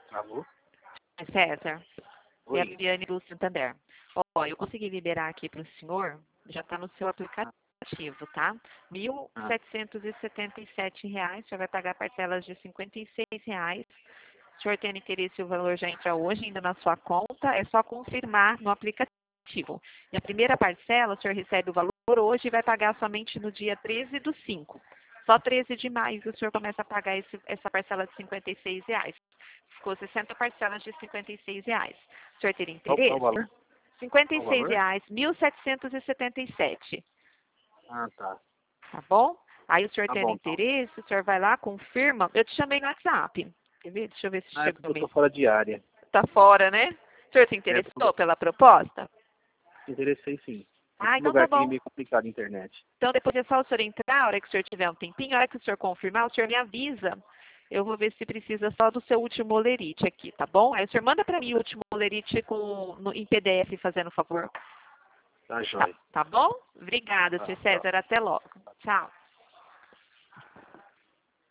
Alô? César, é a Oi. Viviane do Santander. Ó, eu consegui liberar aqui para o senhor, já está no seu aplicativo, tá? R$ Ah, 1.777, o senhor vai pagar parcelas de R$ 56. O senhor tem interesse, o valor já entra hoje ainda na sua conta, é só confirmar no aplicativo. E a primeira parcela, o senhor recebe o valor hoje e vai pagar somente no dia 13/5. Só 13 de maio que o senhor começa a pagar essa parcela de R$ 56. Ficou 60 parcelas de R$ 56. O senhor teria qual o interesse? valor? R$ Qual o 56, valor? 1.777. Ah, tá. Tá bom? Aí o senhor Tá tendo bom, então. interesse, o senhor vai lá, confirma. Eu te chamei no WhatsApp. Quer ver? Deixa eu ver se Ah, é chegou porque eu tô mesmo. fora de área. Tá fora, né? O senhor se É, interessou pela proposta? me interessei sim. Ah, Esse então lugar tá aqui é bom. meio complicado a internet. Então depois é só o senhor entrar, a hora que o senhor tiver um tempinho, a hora que o senhor confirmar, o senhor me avisa. Eu vou ver se precisa só do seu último olerite aqui, tá bom? Aí o senhor manda pra mim o último olerite em PDF, fazendo favor. Tá, Tá, joia. tá bom? Obrigada, Tá, senhor tchau. César. Até logo. Tchau.